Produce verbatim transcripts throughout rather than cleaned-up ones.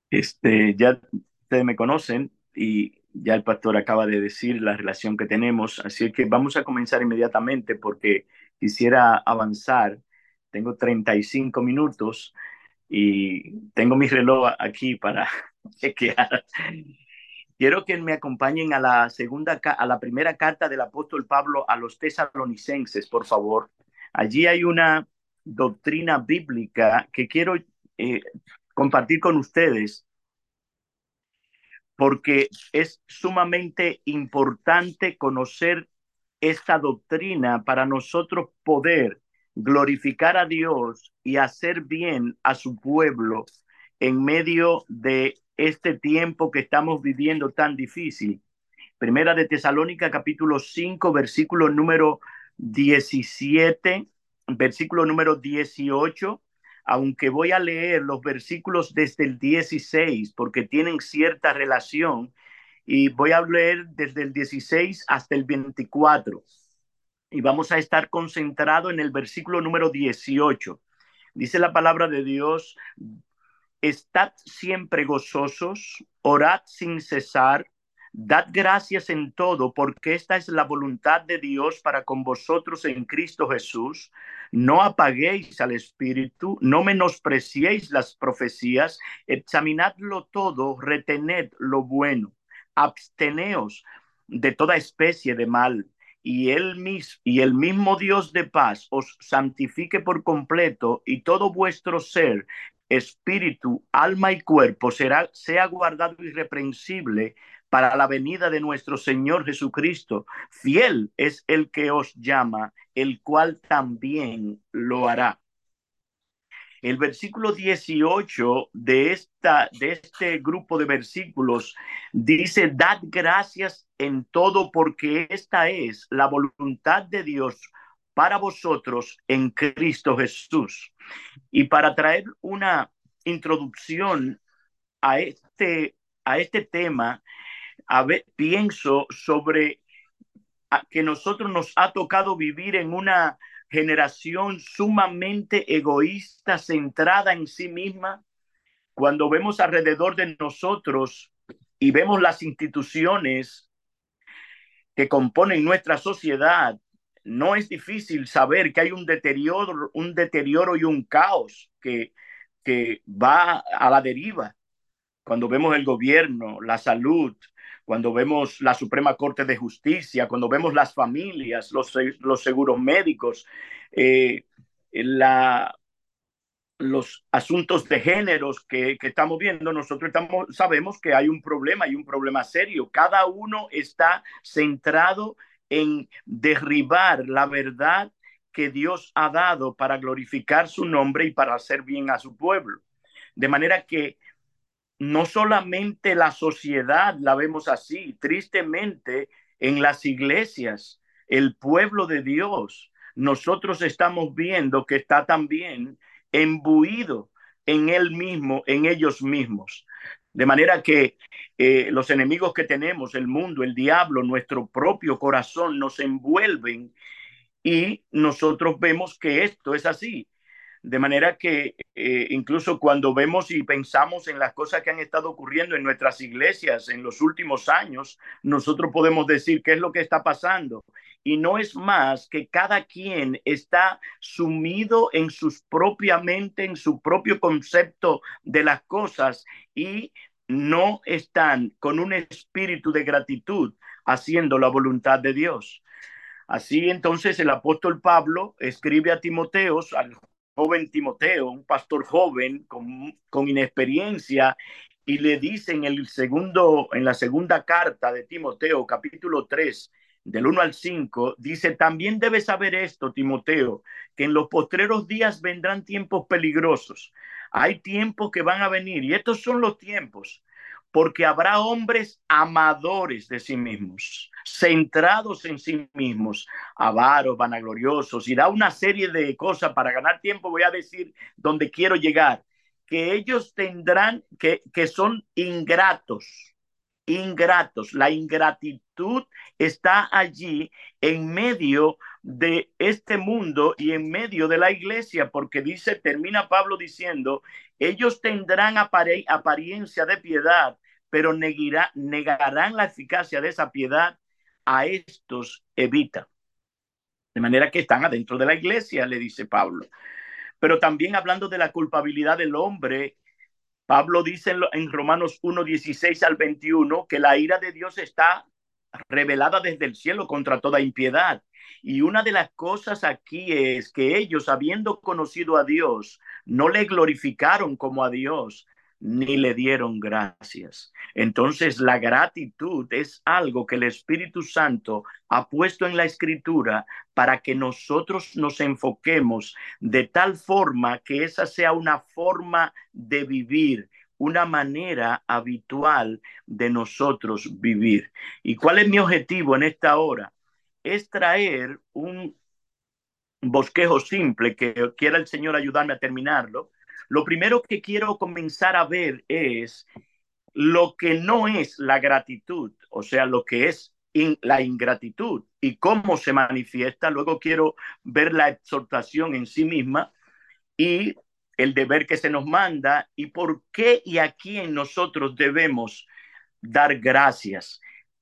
Este, ya ustedes me conocen y ya el pastor acaba de decir la relación que tenemos, así que vamos a comenzar inmediatamente porque quisiera avanzar. Tengo treinta y cinco minutos y tengo mi reloj aquí para chequear. Quiero que me acompañen a la segunda, a la primera carta del apóstol Pablo a los tesalonicenses, por favor. Allí hay una doctrina bíblica que quiero eh, compartir con ustedes porque es sumamente importante conocer esta doctrina para nosotros poder glorificar a Dios y hacer bien a su pueblo en medio de este tiempo que estamos viviendo tan difícil. Primera de Tesalónica, capítulo cinco, versículo número diecisiete, versículo número dieciocho, aunque voy a leer los versículos desde el dieciséis porque tienen cierta relación, y voy a leer desde el dieciséis hasta el veinticuatro. Y vamos a estar concentrados en el versículo número dieciocho. Dice la palabra de Dios: estad siempre gozosos, orad sin cesar, dad gracias en todo, porque esta es la voluntad de Dios para con vosotros en Cristo Jesús. No apaguéis al Espíritu, no menospreciéis las profecías, examinadlo todo, retened lo bueno, absteneos de toda especie de mal. Y él mis, y el mismo Dios de paz os santifique por completo, y todo vuestro ser, espíritu, alma y cuerpo será, sea guardado irreprensible para la venida de nuestro Señor Jesucristo. Fiel es el que os llama, el cual también lo hará. El versículo dieciocho de, esta, de este grupo de versículos dice: dad gracias en todo, porque esta es la voluntad de Dios para vosotros en Cristo Jesús. Y para traer una introducción a este, a este tema, a ver, pienso sobre a, que nosotros nos ha tocado vivir en una generación sumamente egoísta, centrada en sí misma. Cuando vemos alrededor de nosotros y vemos las instituciones que componen nuestra sociedad, no es difícil saber que hay un deterioro, un deterioro y un caos que, que va a la deriva. Cuando vemos el gobierno, la salud, cuando vemos la Suprema Corte de Justicia, cuando vemos las familias, los, los seguros médicos, eh, la, los asuntos de géneros que, que estamos viendo, nosotros estamos, sabemos que hay un problema, hay un problema serio. Cada uno está centrado en derribar la verdad que Dios ha dado para glorificar su nombre y para hacer bien a su pueblo. De manera que no solamente la sociedad la vemos así, tristemente en las iglesias, el pueblo de Dios, nosotros estamos viendo que está también embuido en él mismo, en ellos mismos. De manera que eh, los enemigos que tenemos, el mundo, el diablo, nuestro propio corazón, nos envuelven y nosotros vemos que esto es así. De manera que eh, incluso cuando vemos y pensamos en las cosas que han estado ocurriendo en nuestras iglesias en los últimos años, nosotros podemos decir qué es lo que está pasando. Y no es más que cada quien está sumido en su propia mente, en su propio concepto de las cosas, y no están con un espíritu de gratitud haciendo la voluntad de Dios. Así entonces el apóstol Pablo escribe a Timoteo, al joven Timoteo, un pastor joven con, con inexperiencia, y le dice en, el segundo, en la segunda carta de Timoteo, capítulo tres, del uno al cinco, dice: también debes saber esto, Timoteo, que en los postreros días vendrán tiempos peligrosos. Hay tiempos que van a venir, y estos son los tiempos, porque habrá hombres amadores de sí mismos, centrados en sí mismos, avaros, vanagloriosos, y da una serie de cosas para ganar tiempo. Voy a decir donde quiero llegar, que ellos tendrán, que, que son ingratos, ingratos. La ingratitud está allí en medio de este mundo y en medio de la iglesia, porque dice, termina Pablo diciendo Ellos tendrán apare apariencia de piedad, pero negará, negarán la eficacia de esa piedad. A estos evita. De manera que están adentro de la iglesia, le dice Pablo. Pero también hablando de la culpabilidad del hombre, Pablo dice en, en Romanos uno, dieciséis al veintiuno, que la ira de Dios está revelada desde el cielo contra toda impiedad. Y una de las cosas aquí es que ellos, habiendo conocido a Dios, no le glorificaron como a Dios, ni le dieron gracias. Entonces, la gratitud es algo que el Espíritu Santo ha puesto en la Escritura para que nosotros nos enfoquemos de tal forma que esa sea una forma de vivir, una manera habitual de nosotros vivir. ¿Y cuál es mi objetivo en esta hora? Es traer un bosquejo simple que quiera el Señor ayudarme a terminarlo. Lo primero que quiero comenzar a ver es lo que no es la gratitud, o sea, lo que es in, la ingratitud y cómo se manifiesta. Luego quiero ver la exhortación en sí misma y el deber que se nos manda y por qué y a quién nosotros debemos dar gracias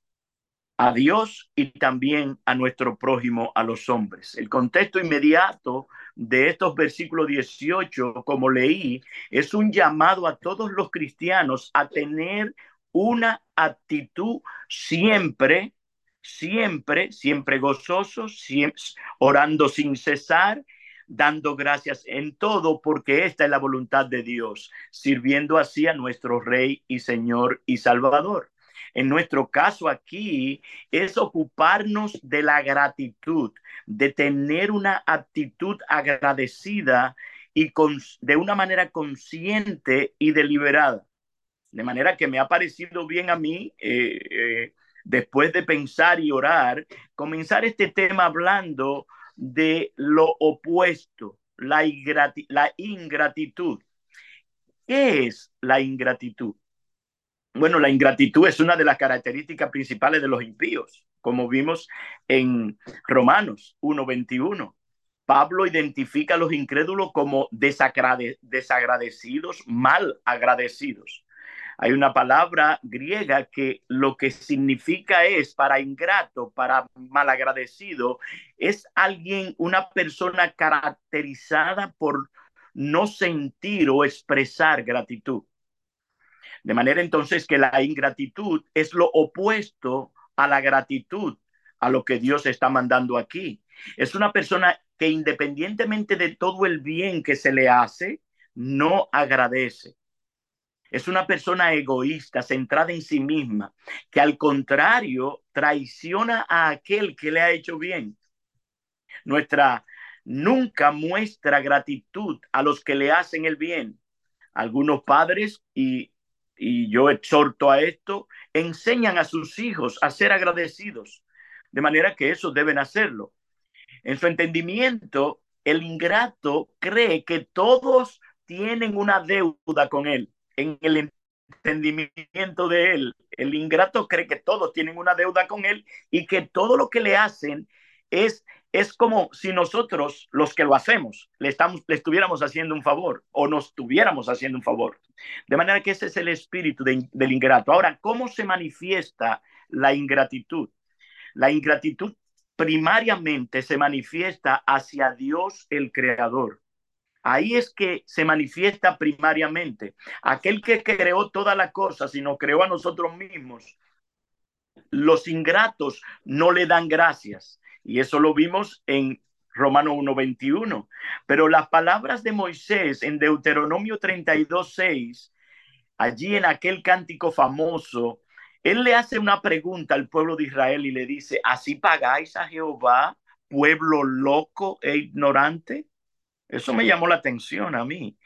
a Dios y también a nuestro prójimo, a los hombres. El contexto inmediato de estos versículos dieciocho, como leí, es un llamado a todos los cristianos a tener una actitud siempre, siempre, siempre gozosos, siempre, orando sin cesar, dando gracias en todo, porque esta es la voluntad de Dios, sirviendo así a nuestro Rey y Señor y Salvador. En nuestro caso aquí es ocuparnos de la gratitud, de tener una actitud agradecida y con, de una manera consciente y deliberada. De manera que me ha parecido bien a mí, eh, eh, después de pensar y orar, comenzar este tema hablando de lo opuesto, la, ingrati la ingratitud. ¿Qué es la ingratitud? Bueno, la ingratitud es una de las características principales de los impíos, como vimos en Romanos uno veintiuno. Pablo identifica a los incrédulos como desagrade desagradecidos, mal agradecidos. Hay una palabra griega que lo que significa es para ingrato, para malagradecido, es alguien, una persona caracterizada por no sentir o expresar gratitud. De manera entonces que la ingratitud es lo opuesto a la gratitud, a lo que Dios está mandando aquí. Es una persona que independientemente de todo el bien que se le hace, no agradece. Es una persona egoísta, centrada en sí misma, que al contrario traiciona a aquel que le ha hecho bien. Nuestra nunca muestra gratitud a los que le hacen el bien. Algunos padres, y, y yo exhorto a esto, enseñan a sus hijos a ser agradecidos, de manera que esos deben hacerlo. En su entendimiento, el ingrato cree que todos tienen una deuda con él. En el entendimiento de él, el ingrato cree que todos tienen una deuda con él y que todo lo que le hacen es, es como si nosotros, los que lo hacemos, le, estamos, le estuviéramos haciendo un favor o nos estuviéramos haciendo un favor. De manera que ese es el espíritu de, del ingrato. Ahora, ¿cómo se manifiesta la ingratitud? La ingratitud primariamente se manifiesta hacia Dios el Creador. Ahí es que se manifiesta primariamente. Aquel que creó todas las cosas y nos creó a nosotros mismos, los ingratos no le dan gracias. Y eso lo vimos en Romanos uno veintiuno. Pero las palabras de Moisés en Deuteronomio treinta y dos seis, allí en aquel cántico famoso, él le hace una pregunta al pueblo de Israel y le dice: ¿así pagáis a Jehová, pueblo loco e ignorante? Eso me llamó la atención a mí.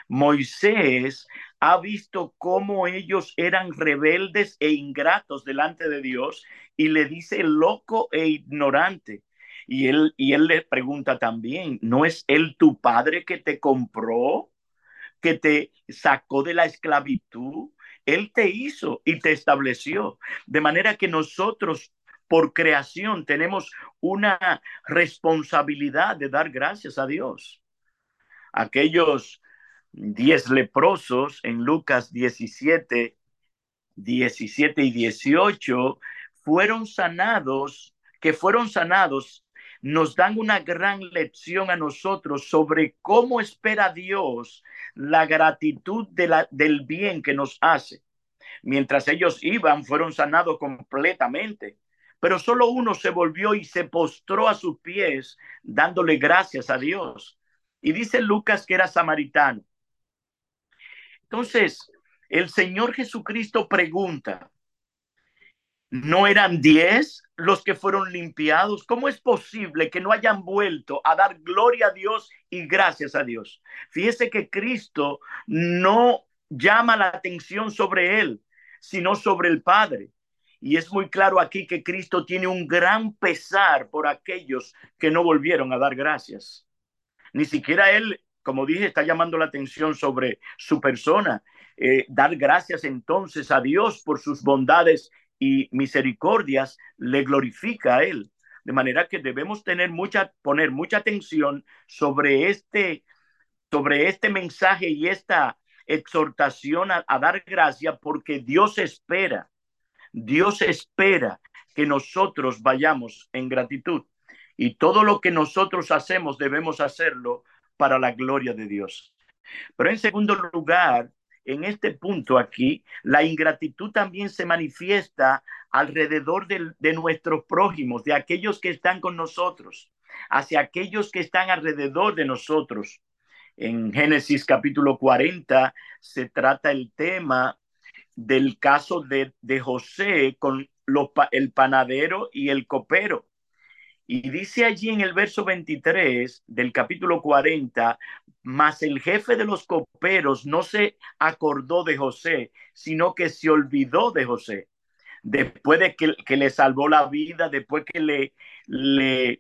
Moisés ha visto cómo ellos eran rebeldes e ingratos delante de Dios y le dice loco e ignorante. Y él, y él le pregunta también: ¿no es él tu padre que te compró, que te sacó de la esclavitud? Él te hizo y te estableció. De manera que nosotros, por creación, tenemos una responsabilidad de dar gracias a Dios. Aquellos diez leprosos en Lucas diecisiete, diecisiete y dieciocho fueron sanados, que fueron sanados, nos dan una gran lección a nosotros sobre cómo espera Dios la gratitud de la, del bien que nos hace. Mientras ellos iban, fueron sanados completamente. Pero solo uno se volvió y se postró a sus pies, dándole gracias a Dios. Y dice Lucas que era samaritano. Entonces, el Señor Jesucristo pregunta, ¿no eran diez los que fueron limpiados? ¿Cómo es posible que no hayan vuelto a dar gloria a Dios y gracias a Dios? Fíjese que Cristo no llama la atención sobre él, sino sobre el Padre. Y es muy claro aquí que Cristo tiene un gran pesar por aquellos que no volvieron a dar gracias. Ni siquiera él, como dije, está llamando la atención sobre su persona. Eh, dar gracias entonces a Dios por sus bondades y misericordias le glorifica a él. De manera que debemos tener mucha, poner mucha atención sobre este, sobre este mensaje y esta exhortación a, a dar gracias, porque Dios espera, Dios espera que nosotros vayamos en gratitud. Y todo lo que nosotros hacemos debemos hacerlo para la gloria de Dios. Pero en segundo lugar, en este punto aquí, la ingratitud también se manifiesta alrededor de, de nuestros prójimos, de aquellos que están con nosotros, hacia aquellos que están alrededor de nosotros. En Génesis capítulo cuarenta se trata el tema del caso de, de José con los, el panadero y el copero. Y dice allí en el verso veintitrés del capítulo cuarenta, mas el jefe de los coperos no se acordó de José, sino que se olvidó de José. Después de que, que le salvó la vida, después que le, le,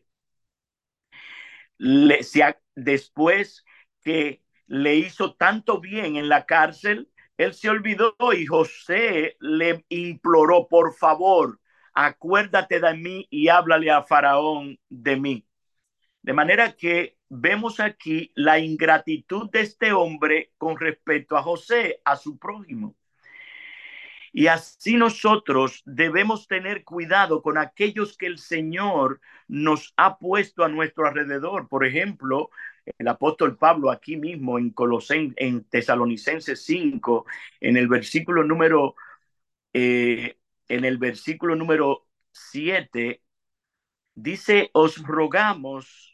le se, después que le hizo tanto bien en la cárcel, él se olvidó y José le imploró, por favor, acuérdate de mí y háblale a Faraón de mí. De manera que vemos aquí la ingratitud de este hombre con respecto a José, a su prójimo. Y así nosotros debemos tener cuidado con aquellos que el Señor nos ha puesto a nuestro alrededor. Por ejemplo, el apóstol Pablo aquí mismo en Colosen, en Tesalonicenses cinco, en el versículo número, eh, en el versículo número siete, dice, os rogamos.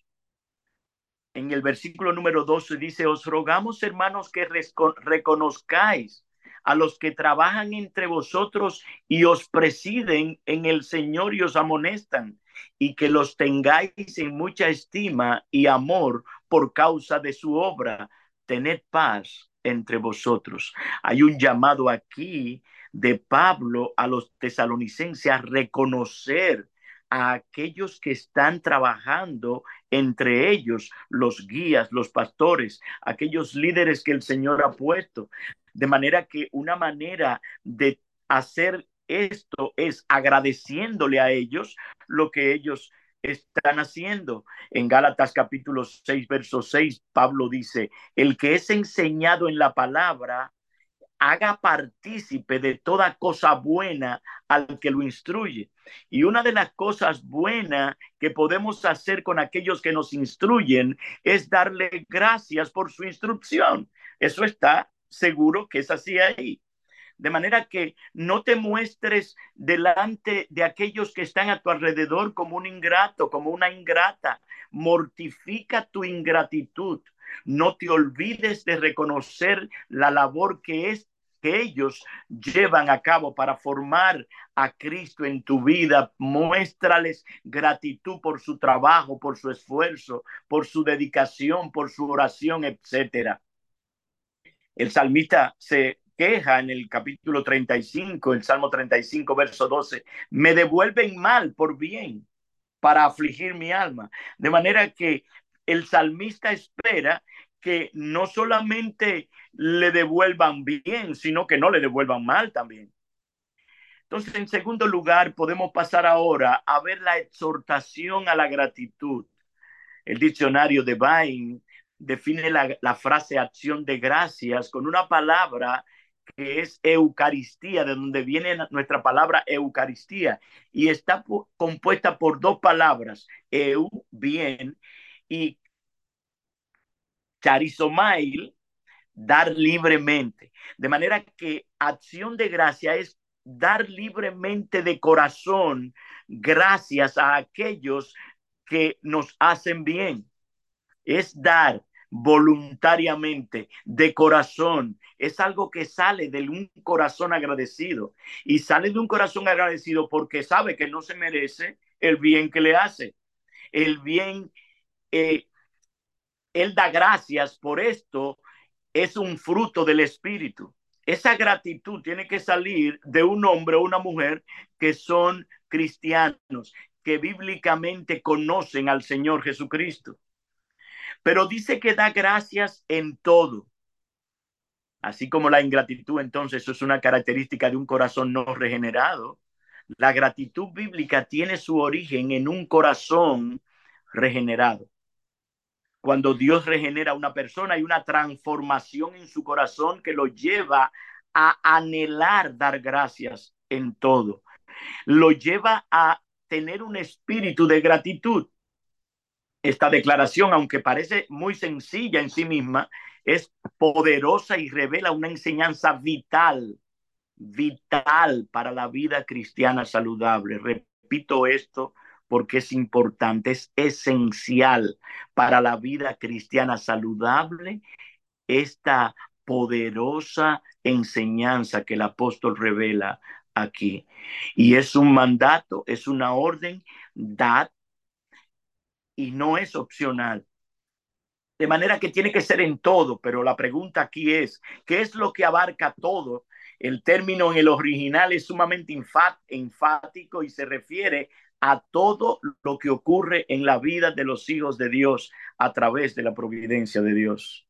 En el versículo número doce dice, os rogamos, hermanos, que reconozcáis a los que trabajan entre vosotros y os presiden en el Señor y os amonestan, y que los tengáis en mucha estima y amor por causa de su obra. Tened paz entre vosotros. Hay un llamado aquí de Pablo a los tesalonicenses a reconocer a aquellos que están trabajando, entre ellos los guías, los pastores, aquellos líderes que el Señor ha puesto. De manera que una manera de hacer esto es agradeciéndole a ellos lo que ellos están haciendo. En Gálatas capítulo seis, verso seis, Pablo dice, el que es enseñado en la palabra, haga partícipe de toda cosa buena al que lo instruye. Y una de las cosas buenas que podemos hacer con aquellos que nos instruyen es darle gracias por su instrucción. Eso está seguro que es así ahí. De manera que no te muestres delante de aquellos que están a tu alrededor como un ingrato, como una ingrata. Mortifica tu ingratitud. No te olvides de reconocer la labor que es que ellos llevan a cabo para formar a Cristo en tu vida. Muéstrales gratitud por su trabajo, por su esfuerzo, por su dedicación, por su oración, etcétera. El salmista se queja en el capítulo treinta y cinco, el Salmo treinta y cinco, verso doce, me devuelven mal por bien para afligir mi alma. De manera que el salmista espera que no solamente le devuelvan bien, sino que no le devuelvan mal también. Entonces, en segundo lugar, podemos pasar ahora a ver la exhortación a la gratitud. El diccionario de Bain define la, la frase acción de gracias con una palabra que es Eucaristía, de donde viene nuestra palabra Eucaristía, y está compuesta por dos palabras, eu, bien, y charizomail, dar libremente. De manera que acción de gracia es dar libremente de corazón gracias a aquellos que nos hacen bien. Es dar voluntariamente, de corazón. Es algo que sale de un corazón agradecido. Y sale de un corazón agradecido porque sabe que no se merece el bien que le hace. El bien, eh, él da gracias por esto, es un fruto del Espíritu. Esa gratitud tiene que salir de un hombre o una mujer que son cristianos, que bíblicamente conocen al Señor Jesucristo. Pero dice que da gracias en todo. Así como la ingratitud, entonces, eso es una característica de un corazón no regenerado. La gratitud bíblica tiene su origen en un corazón regenerado. Cuando Dios regenera a una persona, hay una transformación en su corazón que lo lleva a anhelar dar gracias en todo. Lo lleva a tener un espíritu de gratitud. Esta declaración, aunque parece muy sencilla en sí misma, es poderosa y revela una enseñanza vital, vital para la vida cristiana saludable. Repito esto porque es importante, es esencial para la vida cristiana saludable esta poderosa enseñanza que el apóstol revela aquí. Y es un mandato, es una orden, dad, y no es opcional. De manera que tiene que ser en todo, pero la pregunta aquí es, ¿qué es lo que abarca todo? El término en el original es sumamente enfático y se refiere a todo lo que ocurre en la vida de los hijos de Dios a través de la providencia de Dios.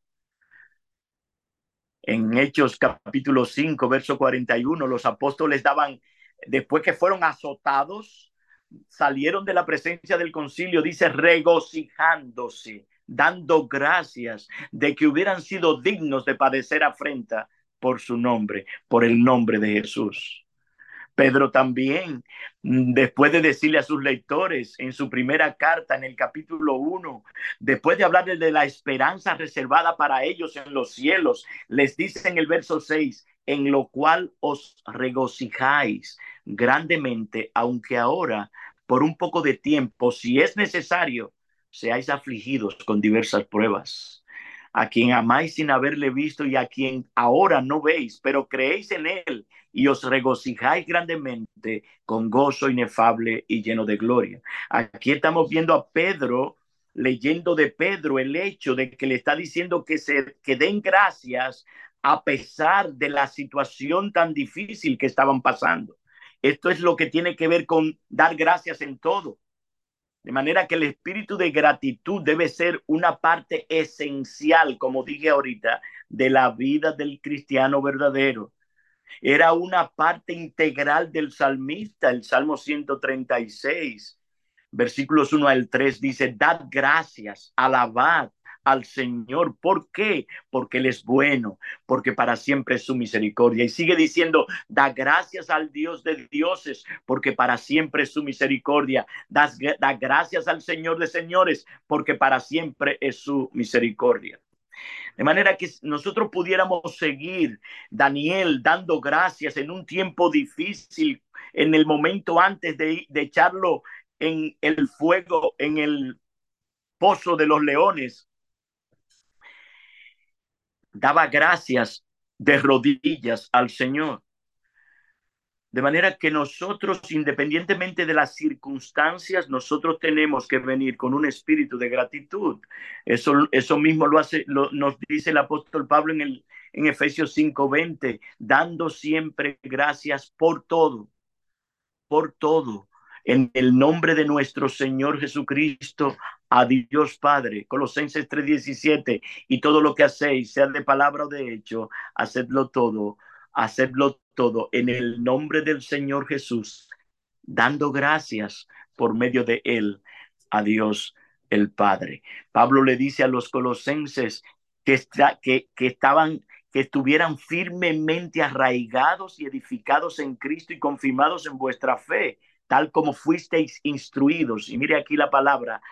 En Hechos capítulo cinco, verso cuarenta y uno, los apóstoles daban, después que fueron azotados, salieron de la presencia del concilio, dice, regocijándose, dando gracias de que hubieran sido dignos de padecer afrenta por su nombre, por el nombre de Jesús. Pedro también, después de decirle a sus lectores en su primera carta, en el capítulo uno, después de hablarles de la esperanza reservada para ellos en los cielos, les dice en el verso seis, en lo cual os regocijáis grandemente, aunque ahora, por un poco de tiempo, si es necesario, seáis afligidos con diversas pruebas. A quien amáis sin haberle visto y a quien ahora no veis, pero creéis en él y os regocijáis grandemente con gozo inefable y lleno de gloria. Aquí estamos viendo a Pedro, leyendo de Pedro el hecho de que le está diciendo que, se, que den gracias a pesar de la situación tan difícil que estaban pasando. Esto es lo que tiene que ver con dar gracias en todo. De manera que el espíritu de gratitud debe ser una parte esencial, como dije ahorita, de la vida del cristiano verdadero. Era una parte integral del salmista. El Salmo ciento treinta y seis, versículos uno al tres, dice, dad gracias, alabad al Señor. ¿Por qué? Porque Él es bueno, porque para siempre es su misericordia. Y sigue diciendo, da gracias al Dios de dioses, porque para siempre es su misericordia. Da, da gracias al Señor de señores, porque para siempre es su misericordia. De manera que nosotros pudiéramos seguir, Daniel, dando gracias en un tiempo difícil, en el momento antes de, de echarlo en el fuego, en el pozo de los leones. Daba gracias de rodillas al Señor. De manera que nosotros, independientemente de las circunstancias, nosotros tenemos que venir con un espíritu de gratitud. Eso, eso mismo lo hace, lo, nos dice el apóstol Pablo en, el, en Efesios cinco veinte, dando siempre gracias por todo, por todo, en el nombre de nuestro Señor Jesucristo, a Dios Padre. Colosenses tres diecisiete, y todo lo que hacéis, sea de palabra o de hecho, hacedlo todo, hacedlo todo en el nombre del Señor Jesús, dando gracias por medio de él a Dios el Padre. Pablo le dice a los colosenses que, está, que, que estaban que estuvieran firmemente arraigados y edificados en Cristo y confirmados en vuestra fe, tal como fuisteis instruidos. Y mire aquí la palabra,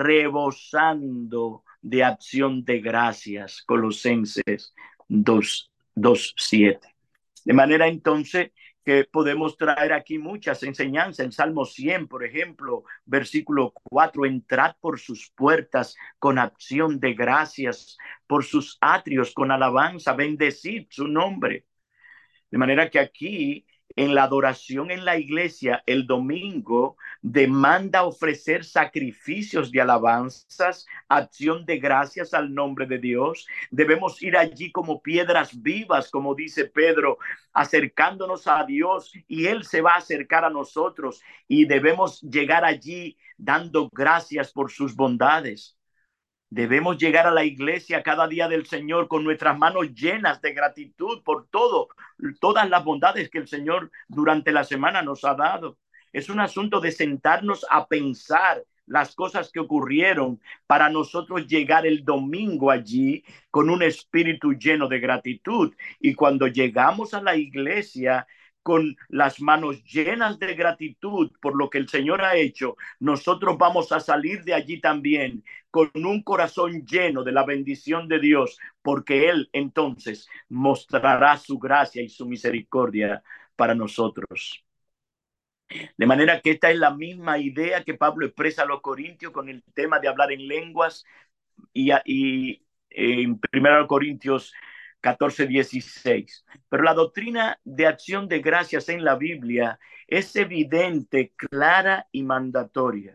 rebosando de acción de gracias, Colosenses dos, dos siete. De manera entonces que podemos traer aquí muchas enseñanzas. En Salmo cien, por ejemplo, versículo cuatro, entrad por sus puertas con acción de gracias, por sus atrios con alabanza, bendecid su nombre. De manera que aquí en la adoración en la iglesia el domingo demanda ofrecer sacrificios de alabanzas, acción de gracias al nombre de Dios. Debemos ir allí como piedras vivas, como dice Pedro, acercándonos a Dios y Él se va a acercar a nosotros y debemos llegar allí dando gracias por sus bondades. Debemos llegar a la iglesia cada día del Señor con nuestras manos llenas de gratitud por todo, todas las bondades que el Señor durante la semana nos ha dado. Es un asunto de sentarnos a pensar las cosas que ocurrieron para nosotros llegar el domingo allí con un espíritu lleno de gratitud. Y cuando llegamos a la iglesia con las manos llenas de gratitud por lo que el Señor ha hecho, nosotros vamos a salir de allí también con un corazón lleno de la bendición de Dios, porque Él entonces mostrará su gracia y su misericordia para nosotros. De manera que esta es la misma idea que Pablo expresa a los corintios con el tema de hablar en lenguas y, y en primero Corintios catorce, dieciséis. Pero la doctrina de acción de gracias en la Biblia es evidente, clara y mandatoria.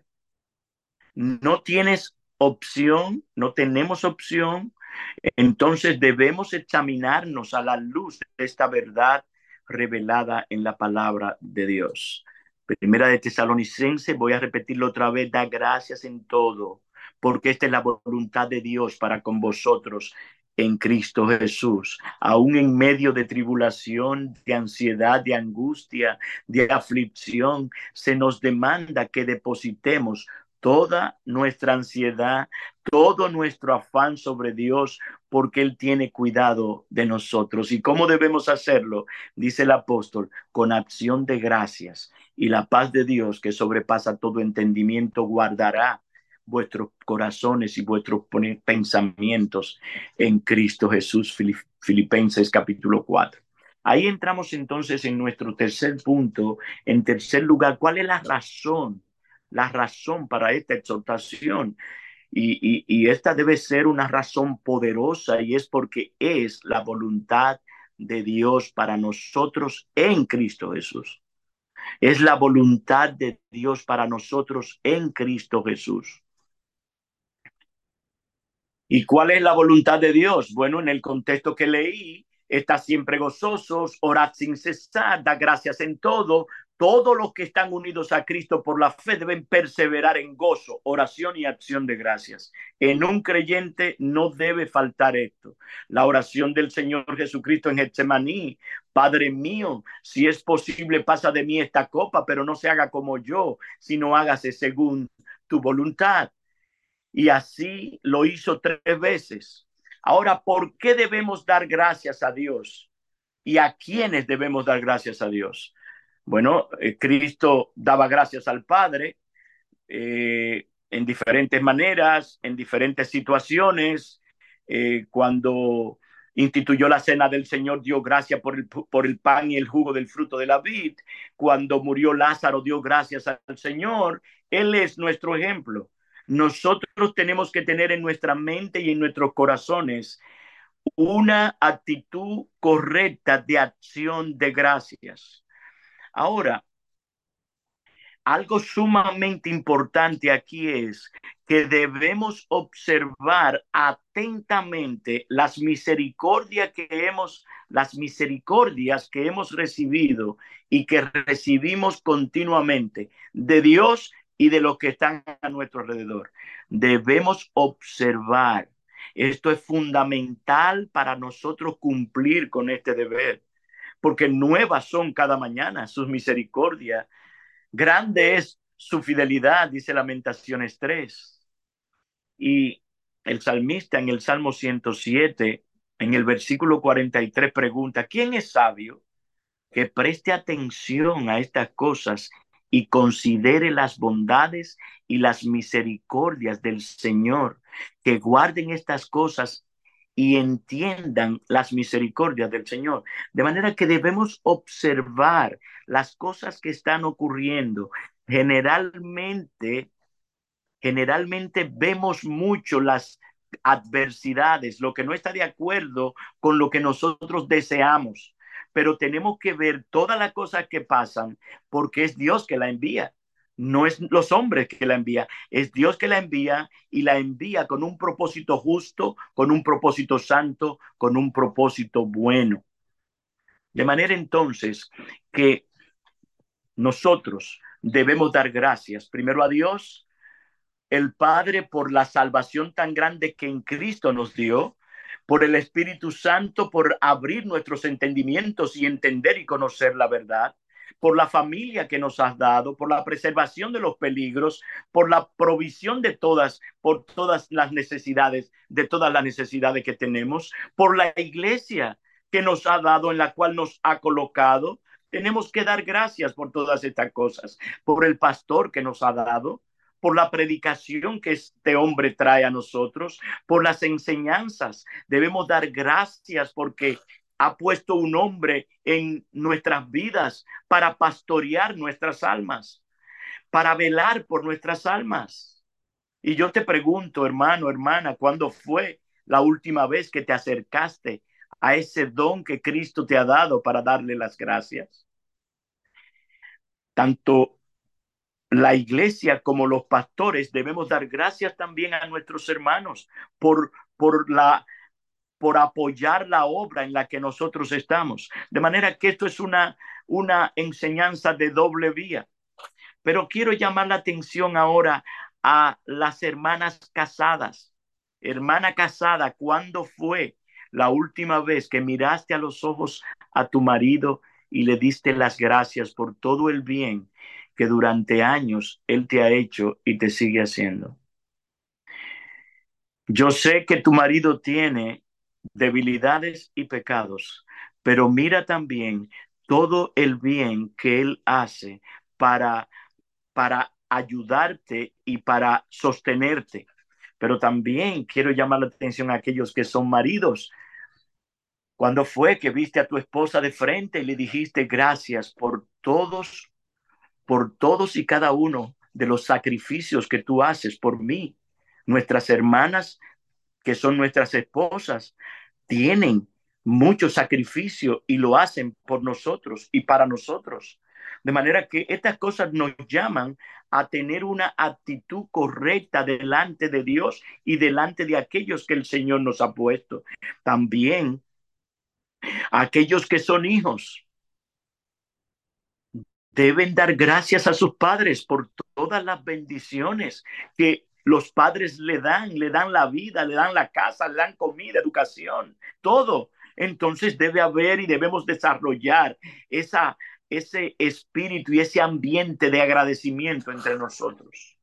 No tienes opción, no tenemos opción, entonces debemos examinarnos a la luz de esta verdad revelada en la palabra de Dios. Primera de Tesalonicenses, voy a repetirlo otra vez, da gracias en todo, porque esta es la voluntad de Dios para con vosotros en Cristo Jesús, aún en medio de tribulación, de ansiedad, de angustia, de aflicción, se nos demanda que depositemos toda nuestra ansiedad, todo nuestro afán sobre Dios, porque Él tiene cuidado de nosotros. ¿Y cómo debemos hacerlo? Dice el apóstol, con acción de gracias, y la paz de Dios, que sobrepasa todo entendimiento, guardará vuestros corazones y vuestros pensamientos en Cristo Jesús. Filipenses capítulo cuatro. Ahí entramos entonces en nuestro tercer punto. En tercer lugar, ¿cuál es la razón? La razón para esta exhortación. Y, y, y esta debe ser una razón poderosa, y es porque es la voluntad de Dios para nosotros en Cristo Jesús. Es la voluntad de Dios para nosotros en Cristo Jesús. ¿Y cuál es la voluntad de Dios? Bueno, en el contexto que leí, está siempre gozosos, orad sin cesar, da gracias en todo. Todos los que están unidos a Cristo por la fe deben perseverar en gozo, oración y acción de gracias. En un creyente no debe faltar esto. La oración del Señor Jesucristo en Getsemaní: Padre mío, si es posible, pasa de mí esta copa, pero no se haga como yo, sino hágase según tu voluntad. Y así lo hizo tres veces. Ahora, ¿por qué debemos dar gracias a Dios? ¿Y a quiénes debemos dar gracias a Dios? Bueno, eh, Cristo daba gracias al Padre eh, en diferentes maneras, en diferentes situaciones. Eh, cuando instituyó la cena del Señor, dio gracias por el, por el pan y el jugo del fruto de la vid. Cuando murió Lázaro, dio gracias al Señor. Él es nuestro ejemplo. Nosotros tenemos que tener en nuestra mente y en nuestros corazones una actitud correcta de acción de gracias. Ahora, algo sumamente importante aquí es que debemos observar atentamente las misericordias que hemos, las misericordias que hemos recibido y que recibimos continuamente de Dios y de los que están a nuestro alrededor. Debemos observar. Esto es fundamental para nosotros cumplir con este deber, porque nuevas son cada mañana sus misericordias. Grande es su fidelidad, dice Lamentaciones tres. Y el salmista en el Salmo ciento siete, en el versículo cuarenta y tres, pregunta, ¿quién es sabio que preste atención a estas cosas y considere las bondades y las misericordias del Señor, que guarden estas cosas y entiendan las misericordias del Señor? De manera que debemos observar las cosas que están ocurriendo. Generalmente, generalmente vemos mucho las adversidades, lo que no está de acuerdo con lo que nosotros deseamos, pero tenemos que ver todas las cosas que pasan porque es Dios que la envía. No es los hombres que la envía, es Dios que la envía y la envía con un propósito justo, con un propósito santo, con un propósito bueno. De manera entonces que nosotros debemos dar gracias primero a Dios, el Padre, por la salvación tan grande que en Cristo nos dio, por el Espíritu Santo, por abrir nuestros entendimientos y entender y conocer la verdad, por la familia que nos has dado, por la preservación de los peligros, por la provisión de todas, por todas las necesidades, de todas las necesidades que tenemos, por la iglesia que nos ha dado, en la cual nos ha colocado. Tenemos que dar gracias por todas estas cosas, por el pastor que nos ha dado, por la predicación que este hombre trae a nosotros, por las enseñanzas. Debemos dar gracias porque ha puesto un hombre en nuestras vidas para pastorear nuestras almas, para velar por nuestras almas. Y yo te pregunto, hermano, hermana, ¿cuándo fue la última vez que te acercaste a ese don que Cristo te ha dado para darle las gracias? Tanto la iglesia como los pastores debemos dar gracias también a nuestros hermanos por, por, la, por apoyar la obra en la que nosotros estamos. De manera que esto es una, una enseñanza de doble vía. Pero quiero llamar la atención ahora a las hermanas casadas. Hermana casada, ¿cuándo fue la última vez que miraste a los ojos a tu marido y le diste las gracias por todo el bien que durante años él te ha hecho y te sigue haciendo? Yo sé que tu marido tiene debilidades y pecados, pero mira también todo el bien que él hace para para ayudarte y para sostenerte. Pero también quiero llamar la atención a aquellos que son maridos. ¿Cuándo fue que viste a tu esposa de frente y le dijiste gracias por todos, por todos y cada uno de los sacrificios que tú haces por mí? Nuestras hermanas, que son nuestras esposas, tienen mucho sacrificio y lo hacen por nosotros y para nosotros. De manera que estas cosas nos llaman a tener una actitud correcta delante de Dios y delante de aquellos que el Señor nos ha puesto. También aquellos que son hijos deben dar gracias a sus padres por todas las bendiciones que los padres le dan, le dan la vida, le dan la casa, le dan comida, educación, todo. Entonces debe haber y debemos desarrollar esa, ese espíritu y ese ambiente de agradecimiento entre nosotros.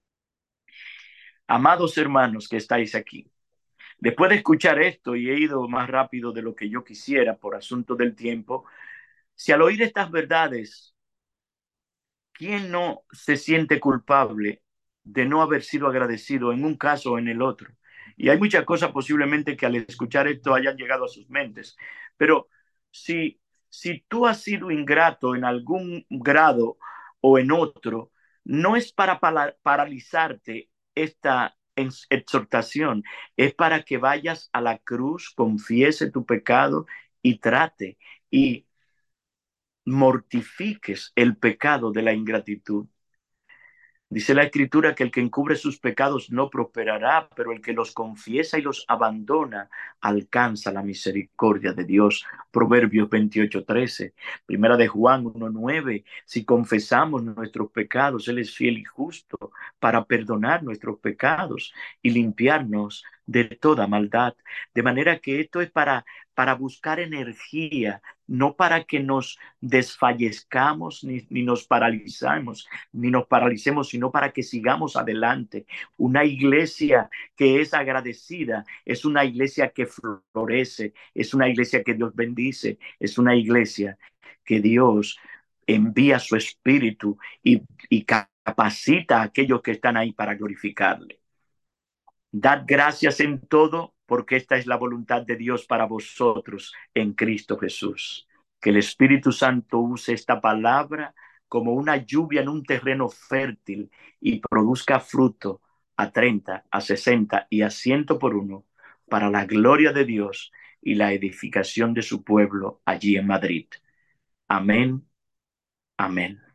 Amados hermanos que estáis aquí, después de escuchar esto, y he ido más rápido de lo que yo quisiera por asunto del tiempo, si al oír estas verdades, ¿quién no se siente culpable de no haber sido agradecido en un caso o en el otro? Y hay muchas cosas posiblemente que al escuchar esto hayan llegado a sus mentes. Pero si, si tú has sido ingrato en algún grado o en otro, no es para, para paralizarte esta exhortación, es para que vayas a la cruz, confiese tu pecado y trate y mortifiques el pecado de la ingratitud. Dice la Escritura que el que encubre sus pecados no prosperará, pero el que los confiesa y los abandona alcanza la misericordia de Dios. Proverbios veintiocho trece. Primera de Juan uno nueve. Si confesamos nuestros pecados, Él es fiel y justo para perdonar nuestros pecados y limpiarnos de toda maldad. De manera que esto es para, para buscar energía no para que nos desfallezcamos ni, ni nos paralizamos, ni nos paralicemos, sino para que sigamos adelante. Una iglesia que es agradecida es una iglesia que florece, es una iglesia que Dios bendice, es una iglesia que Dios envía su espíritu y, y capacita a aquellos que están ahí para glorificarle. Dad gracias en todo, porque esta es la voluntad de Dios para vosotros en Cristo Jesús. Que el Espíritu Santo use esta palabra como una lluvia en un terreno fértil y produzca fruto a treinta, a sesenta y a ciento por uno para la gloria de Dios y la edificación de su pueblo allí en Madrid. Amén. Amén.